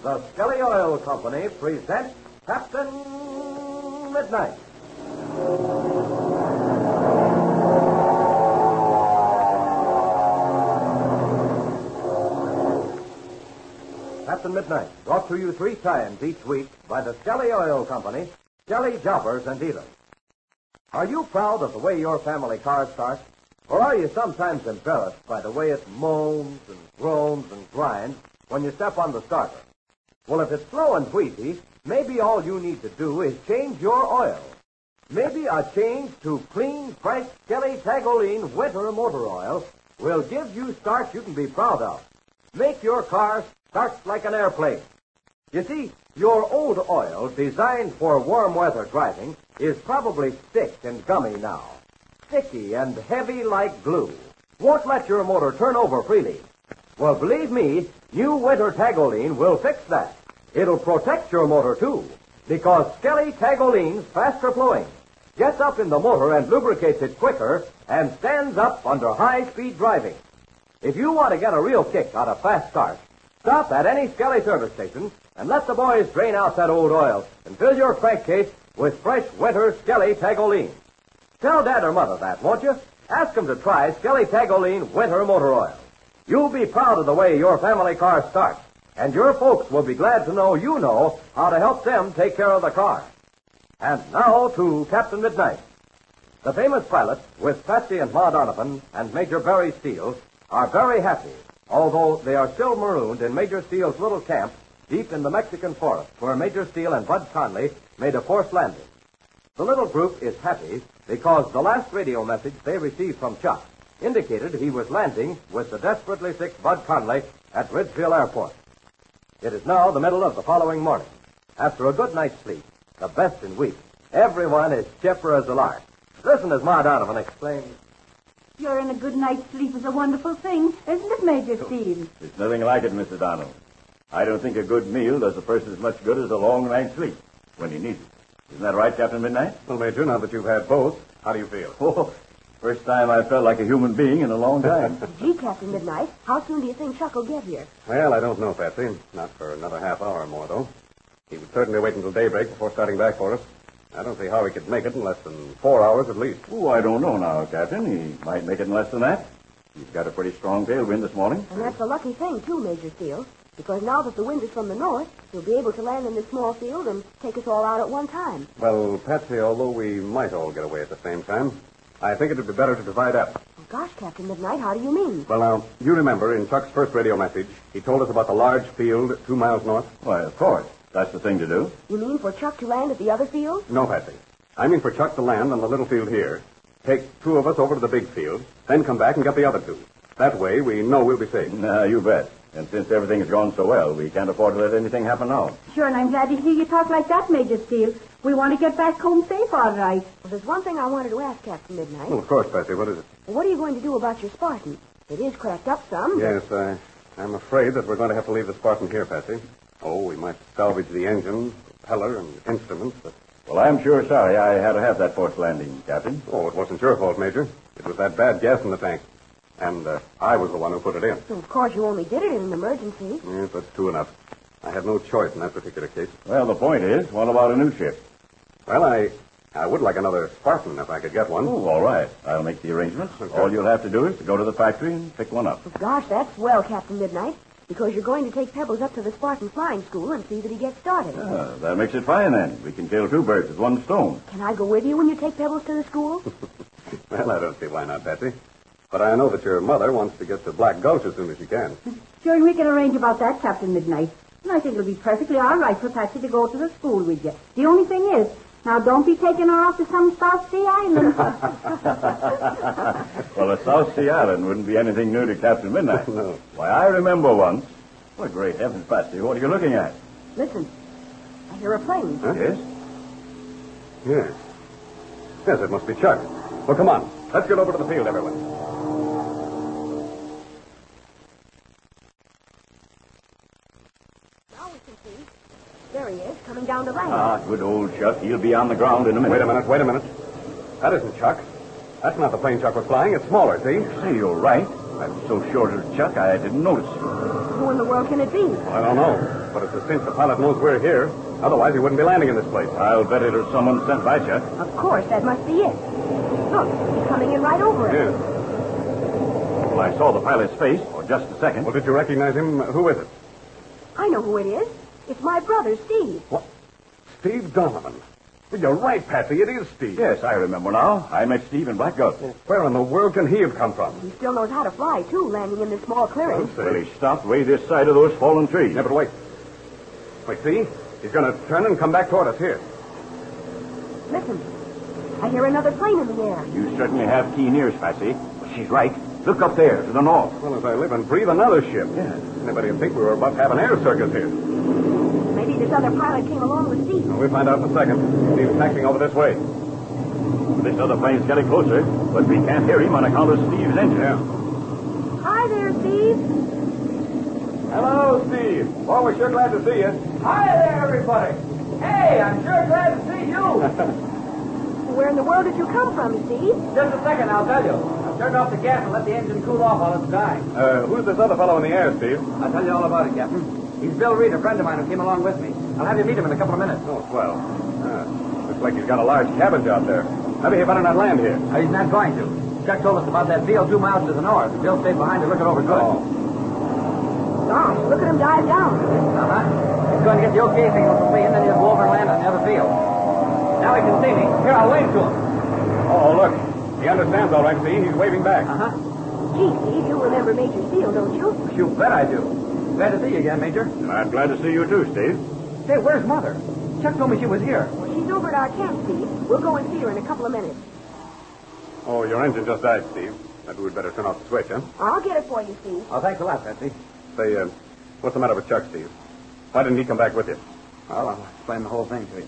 The Skelly Oil Company presents Captain Midnight. Captain Midnight, brought to you 3 times each week by the Skelly Oil Company, Skelly Jobbers and Dealers. Are you proud of the way your family car starts? Or are you sometimes embarrassed by the way it moans and groans and grinds when you step on the starter? Well, if it's slow and wheezy, maybe all you need to do is change your oil. Maybe a change to clean, fresh Skelly Tagoline Winter Motor Oil will give you starts you can be proud of. Make your car start like an airplane. You see, your old oil, designed for warm weather driving, is probably thick and gummy now. Sticky and heavy like glue. Won't let your motor turn over freely. Well, believe me, new Winter Tagoline will fix that. It'll protect your motor, too, because Skelly Tagoline's faster flowing, gets up in the motor and lubricates it quicker, and stands up under high-speed driving. If you want to get a real kick out of fast starts, stop at any Skelly service station and let the boys drain out that old oil and fill your crankcase with fresh Winter Skelly Tagoline. Tell Dad or Mother that, won't you? Ask them to try Skelly Tagoline Winter Motor Oil. You'll be proud of the way your family car starts, and your folks will be glad to know you know how to help them take care of the car. And now to Captain Midnight. The famous pilots, with Patsy and Ma Donovan and Major Barry Steele, are very happy, although they are still marooned in Major Steele's little camp deep in the Mexican forest, where Major Steele and Bud Conley made a forced landing. The little group is happy because the last radio message they received from Chuck indicated he was landing with the desperately sick Bud Conley at Ridgeville Airport. It is now the middle of the following morning. After a good night's sleep, the best in weeks, everyone is chipper as a lark. Listen as Ma Donovan exclaims. You're in a good night's sleep is a wonderful thing, isn't it, Major Steele? There's nothing like it, Mrs. Donald. I don't think a good meal does a person as much good as a long night's sleep when he needs it. Isn't that right, Captain Midnight? Well, Major, now that you've had both, how do you feel? Oh, first time I felt like a human being in a long time. Gee, Captain Midnight, how soon do you think Chuck will get here? Well, I don't know, Patsy. Not for another half hour or more, though. He would certainly wait until daybreak before starting back for us. I don't see how he could make it in less than 4 hours at least. Oh, I don't know now, Captain. He might make it in less than that. He's got a pretty strong tailwind this morning. And that's a lucky thing, too, Major Steele, because now that the wind is from the north, he'll be able to land in this small field and take us all out at one time. Well, Patsy, although we might all get away at the same time, I think it would be better to divide up. Oh, gosh, Captain Midnight, how do you mean? Well, now, you remember in Chuck's first radio message, he told us about the large field 2 miles north? Why, of course. That's the thing to do. You mean for Chuck to land at the other field? No, Patsy. I mean for Chuck to land on the little field here, take 2 of us over to the big field, then come back and get the other 2. That way, we know we'll be safe. You bet. And since everything's gone so well, we can't afford to let anything happen now. Sure, and I'm glad to hear you talk like that, Major Steele. We want to get back home safe, all right. Well, there's one thing I wanted to ask Captain Midnight. Well, of course, Patsy. What is it? Well, what are you going to do about your Spartan? It is cracked up some. Yes, I'm afraid that we're going to have to leave the Spartan here, Patsy. Oh, we might salvage the engine, propeller, and instruments, but... Well, I'm sure sorry I had to have that forced landing, Captain. Oh, it wasn't your fault, Major. It was that bad gas in the tank. And I was the one who put it in. So, of course, you only did it in an emergency. Yes, that's true enough. I had no choice in that particular case. Well, the point is, what about a new ship? Well, I would like another Spartan if I could get one. Oh, all right. I'll make the arrangements. Okay. All you'll have to do is to go to the factory and pick one up. Oh, gosh, that's swell, Captain Midnight, because you're going to take Pebbles up to the Spartan flying school and see that he gets started. That makes it fine, then. We can kill 2 birds with 1 stone. Can I go with you when you take Pebbles to the school? Well, I don't see why not, Patsy. But I know that your mother wants to get to Black Gulch as soon as she can. Sure, and we can arrange about that, Captain Midnight. And I think it'll be perfectly all right for Patsy to go to the school with you. The only thing is, now don't be taking her off to some South Sea Island. Well, a South Sea Island wouldn't be anything new to Captain Midnight. No. Why, I remember once. Well, great heavens, Patsy, what are you looking at? Listen, I hear a plane. Huh? Yes? Yes. Yes, it must be Chuck. Well, come on. Let's get over to the field, everyone. There he is, coming down to land. Good old Chuck. He'll be on the ground in a minute. Wait a minute. That isn't Chuck. That's not the plane Chuck was flying. It's smaller, see? Say, you're right. I was so short of Chuck, I didn't notice. Who in the world can it be? I don't know, but it's a cinch the pilot knows we're here. Otherwise, he wouldn't be landing in this place. I'll bet it was someone sent by Chuck. Of course, that must be it. Look, he's coming in right over us. Yes. Well, I saw the pilot's face for just a second. Well, did you recognize him? Who is it? I know who it is. It's my brother, Steve. What? Steve Donovan. Well, you're right, Patsy. It is Steve. Yes, I remember now. I met Steve in Black Gulch. Where in the world can he have come from? He still knows how to fly, too, landing in this small clearing. Well, he stopped way this side of those fallen trees. Yeah, but wait. Wait, see? He's going to turn and come back toward us here. Listen, I hear another plane in the air. You certainly have keen ears, Patsy. She's right. Look up there, to the north. Well, as I live and breathe, another ship. Yeah. Anybody would think we were about to have an air circus here. Maybe this other pilot came along with Steve. Well, we'll find out in a second. Steve's taxiing over this way. This other plane's getting closer, but we can't hear him on account of Steve's engine. Yeah. Hi there, Steve. Hello, Steve. Well, we're sure glad to see you. Hi there, everybody. Hey, I'm sure glad to see you. Where in the world did you come from, Steve? Just a second, I'll tell you. I've turned off the gas and let the engine cool off while it's dying. Who's this other fellow in the air, Steve? I'll tell you all about it, Captain. He's Bill Reed, a friend of mine who came along with me. I'll have you meet him in a couple of minutes. Oh, swell. Looks like he's got a large cabin job there. Maybe he better not land here. He's not going to. Chuck told us about that field 2 miles to the north. Bill stayed behind to look it over good. Oh. Gosh, look at him dive down. Uh-huh. He's going to get the okay signal from me, and then he'll go over and land on the other field. Now he can see me. Here, I'll wave to him. Oh, look. He understands all right, see? He's waving back. Uh-huh. Gee, Steve, you remember Major Steele, don't you? You bet I do. Glad to see you again, Major. I'm glad to see you too, Steve. Say, where's Mother? Chuck told me she was here. Well, she's over at our camp, Steve. We'll go and see her in a couple of minutes. Oh, your engine just died, Steve. Maybe we'd better turn off the switch, huh? I'll get it for you, Steve. Oh, thanks a lot, Patsy. Say, what's the matter with Chuck, Steve? Why didn't he come back with you? Well, I'll explain the whole thing to you.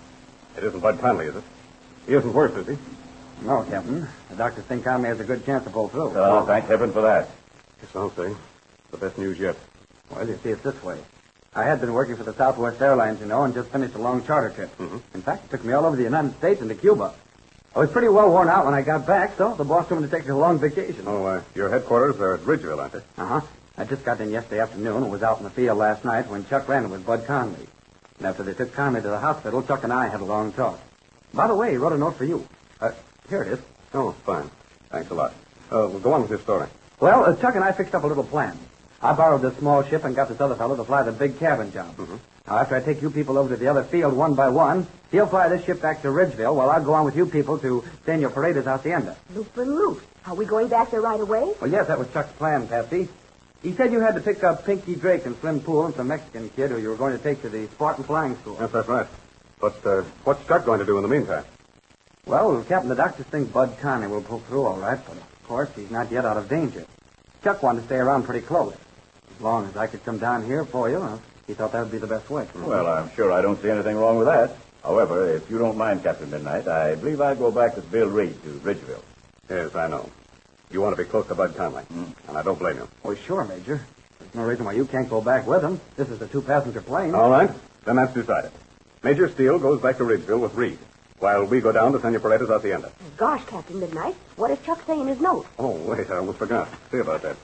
It isn't Bud Conley, is it? He isn't worse, is he? No, Captain. The doctors think Conley has a good chance to pull through. Oh, thank heaven for that. Yes, I'll say. The best news yet. Well, you see, it's this way. I had been working for the Southwest Airlines, you know, and just finished a long charter trip. Mm-hmm. In fact, it took me all over the United States and to Cuba. I was pretty well worn out when I got back, so the boss told me to take a long vacation. Oh, your headquarters are at Ridgeville, aren't they? Uh-huh. I just got in yesterday afternoon and was out in the field last night when Chuck landed with Bud Conley. And after they took Conley to the hospital, Chuck and I had a long talk. By the way, he wrote a note for you. Here it is. Oh, fine. Thanks a lot. Well, go on with your story. Well, Chuck and I fixed up a little plan. I borrowed this small ship and got this other fellow to fly the big cabin job. Mm-hmm. Now, after I take you people over to the other field one by one, he'll fly this ship back to Ridgeville while I'll go on with you people to Senor Paredes' hacienda. Loop and loop. Are we going back there right away? Well, yes, that was Chuck's plan, Patsy. He said you had to pick up Pinky Drake and Slim Poole and some Mexican kid who you were going to take to the Spartan Flying School. Yes, that's right. But what's Chuck going to do in the meantime? Well, Captain, the doctors think Bud Conley will pull through all right, but of course he's not yet out of danger. Chuck wanted to stay around pretty close. As long as I could come down here for you, he thought that would be the best way. Well, I'm sure I don't see anything wrong with that. However, if you don't mind, Captain Midnight, I believe I'd go back with Bill Reed to Ridgeville. Yes, I know. You want to be close to Bud Conley, and I don't blame you. Oh, sure, Major. There's no reason why you can't go back with him. This is a 2-passenger plane. All right. Then that's decided. Major Steele goes back to Ridgeville with Reed, while we go down to Senor Paredes' hacienda. Gosh, Captain Midnight, what does Chuck say in his note? Oh, wait, I almost forgot. See about that.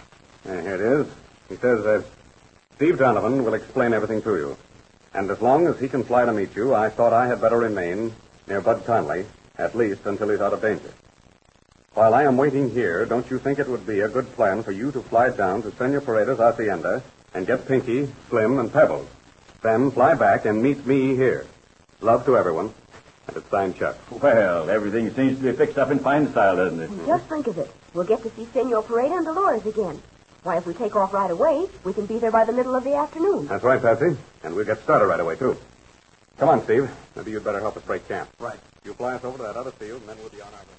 Here it is. He says, Steve Donovan will explain everything to you. And as long as he can fly to meet you, I thought I had better remain near Bud Conley, at least until he's out of danger. While I am waiting here, don't you think it would be a good plan for you to fly down to Senor Paredes' hacienda and get Pinky, Slim, and Pebbles? Then fly back and meet me here. Love to everyone. And it's signed Chuck. Well, everything seems to be fixed up in fine style, doesn't it? Just think of it. We'll get to see Senor Paredes and Dolores again. Why, if we take off right away, we can be there by the middle of the afternoon. That's right, Patsy. And we'll get started right away, too. Come on, Steve. Maybe you'd better help us break camp. Right. You fly us over to that other field, and then we'll be on our way.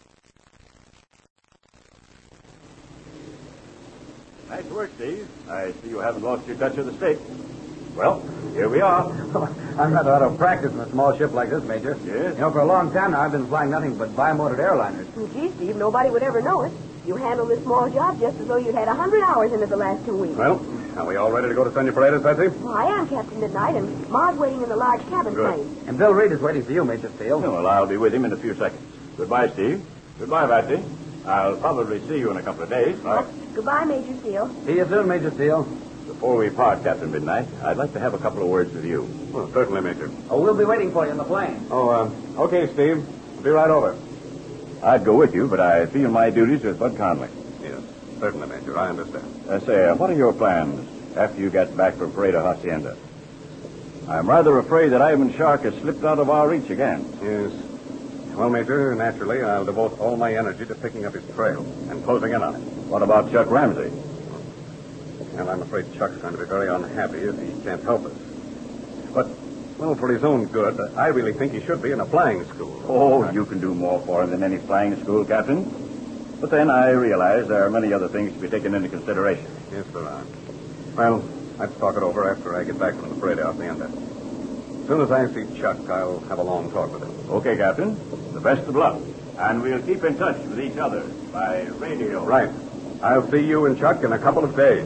Nice work, Steve. I see you haven't lost your touch of the stick. Well, here we are. I'm rather out of practice in a small ship like this, Major. Yes? You know, for a long time now, I've been flying nothing but bi-motored airliners. Gee, Steve, nobody would ever know it. You handle this small job just as though you'd had 100 hours in it the last 2 weeks. Well, are we all ready to go to Senor Paredes, Patsy? Well, I am, Captain Midnight, and Ma's waiting in the large cabin Good. plane. And Bill Reed is waiting for you, Major Steele. Well, I'll be with him in a few seconds. Goodbye, Steve. Goodbye, Patsy. I'll probably see you in a couple of days. Goodbye, Major Steele. See you soon, Major Steele. Before we part, Captain Midnight, I'd like to have a couple of words with you. Well, certainly, Major. Oh, we'll be waiting for you in the plane. Oh, okay, Steve. I'll be right over. I'd go with you, but I feel my duties with Bud Conley. Yes, certainly, Major. I understand. What are your plans after you get back from Parade of Hacienda? I'm rather afraid that Ivan Shark has slipped out of our reach again. Yes. Well, Major, naturally, I'll devote all my energy to picking up his trail and closing in on it. What about Chuck Ramsey? And I'm afraid Chuck's going to be very unhappy if he can't help us. But, well, for his own good, I really think he should be in a flying school. Oh, you can do more for him than any flying school, Captain. But then I realize there are many other things to be taken into consideration. Yes, there are. Well, let's talk it over after I get back from the Parade of Hacienda. As soon as I see Chuck, I'll have a long talk with him. Okay, Captain. The best of luck. And we'll keep in touch with each other by radio. Right. I'll see you and Chuck in a couple of days.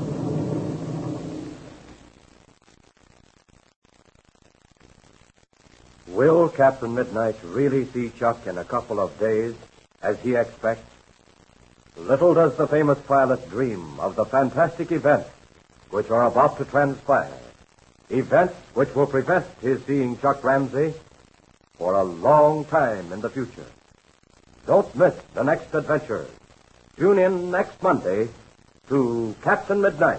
Will Captain Midnight really see Chuck in a couple of days, as he expects? Little does the famous pilot dream of the fantastic events which are about to transpire. Events which will prevent his seeing Chuck Ramsey for a long time in the future. Don't miss the next adventure. Tune in next Monday to Captain Midnight.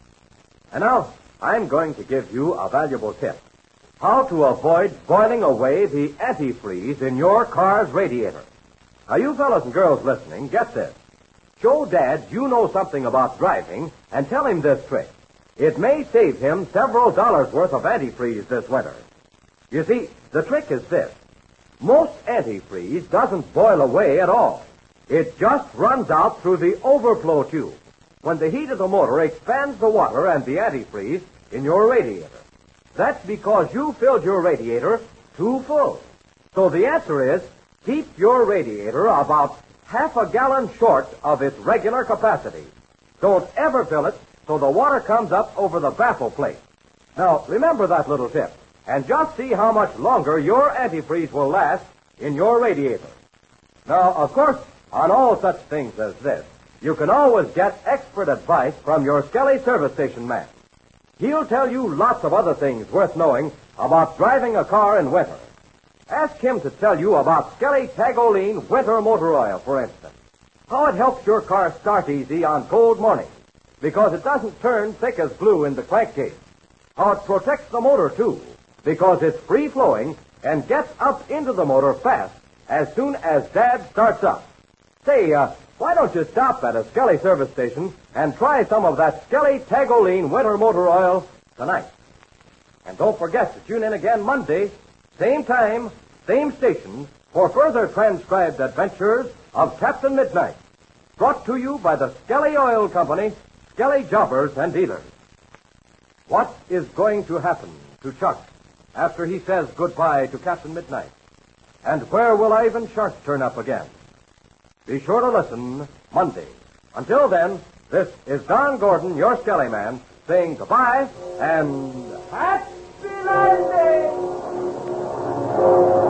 And now, I'm going to give you a valuable tip. How to avoid boiling away the antifreeze in your car's radiator. Now, you fellas and girls listening, get this. Show Dad you know something about driving and tell him this trick. It may save him several dollars worth of antifreeze this winter. You see, the trick is this. Most antifreeze doesn't boil away at all. It just runs out through the overflow tube when the heat of the motor expands the water and the antifreeze in your radiator. That's because you filled your radiator too full. So the answer is, keep your radiator about half a gallon short of its regular capacity. Don't ever fill it so the water comes up over the baffle plate. Now, remember that little tip, and just see how much longer your antifreeze will last in your radiator. Now, of course, on all such things as this, you can always get expert advice from your Skelly service station man. He'll tell you lots of other things worth knowing about driving a car in winter. Ask him to tell you about Skelly Tagoline Winter Motor Oil, for instance. How it helps your car start easy on cold mornings, because it doesn't turn thick as glue in the crankcase. How it protects the motor, too, because it's free-flowing and gets up into the motor fast as soon as Dad starts up. Say, why don't you stop at a Skelly service station and try some of that Skelly Tagoline Winter Motor Oil tonight? And don't forget to tune in again Monday, same time, same station, for further transcribed adventures of Captain Midnight. Brought to you by the Skelly Oil Company, Skelly Jobbers and Dealers. What is going to happen to Chuck after he says goodbye to Captain Midnight? And where will Ivan Shark turn up again? Be sure to listen Monday. Until then, this is Don Gordon, your Skelly man, saying goodbye and happy landing!